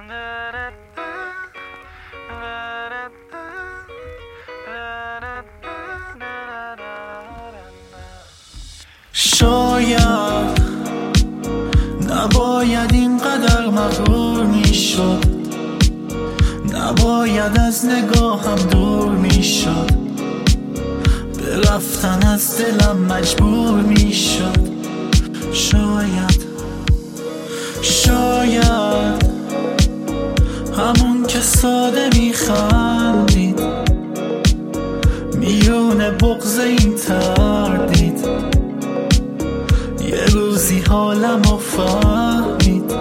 شاید نباید اینقدر مغرور میشد، نباید از نگاهم دور میشد، به رفتن از دلم مجبور میشد. شاید همون که ساده میخندید میون بغض این تردید، یه روزی حالمو فهمید.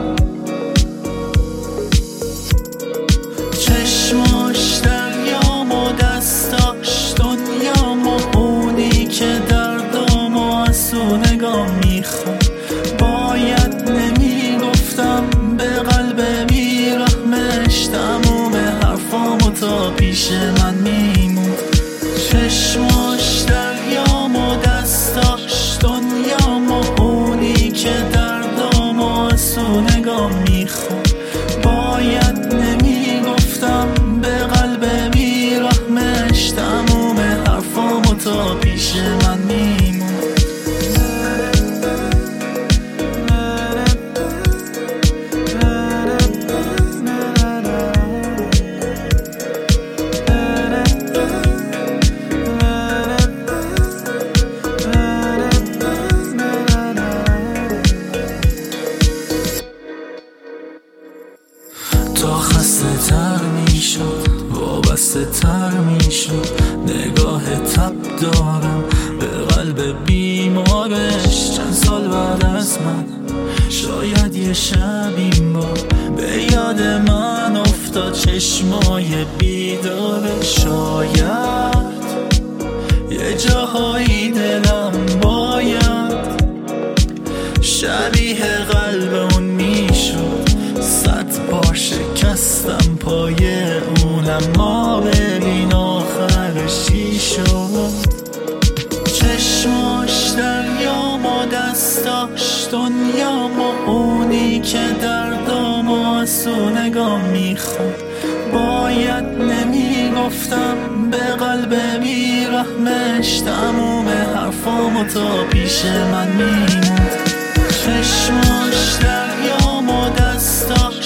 چشماش دریامو، دستاش دنیامو، اونی که دردامو از تو نگاه میخواد. باید نمیگفتم به قلب بیرحمش، تموم حرفامو تا پیش من میمون. چشماش دریامو، دستاش دنیامو، اونی که دردامو از تو نگاه میخواد. باید نمیگفتم به قلب بیرحمش، تموم حرفامو تا پیش من میمون. تا خسته تر میشد، وابسته تر میشد، نگاه تب دارم به قلب بیمارش. چند سال بعد از من شاید یه شب این بار به یاد من افتاد چشمای بیداره. شاید یه جاهایی دلم باید شبیه قلب اون میشد، 100 بار شکستم پای اونم، ما ببین آخرش چی شد. چشماش دریامو، دستاش دنیامو، اونی که دردامو از تو نگاه میخواد. باید نمیگفتم به قلب بیرحمش، تموم حرفامو تا پیش من میموند. چشماش دریامو، دستاش